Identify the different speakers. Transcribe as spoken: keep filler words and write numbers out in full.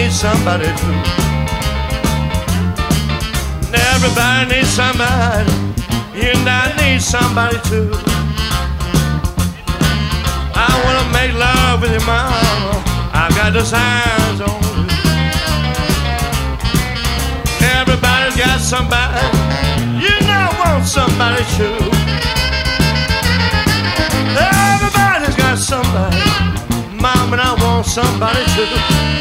Speaker 1: need somebody too. Everybody needs somebody, and I need somebody too. I wanna make love with your mama, I got those eyes on you. Everybody's got somebody, you know I want somebody too. Everybody's got somebody, mama, and I want somebody too.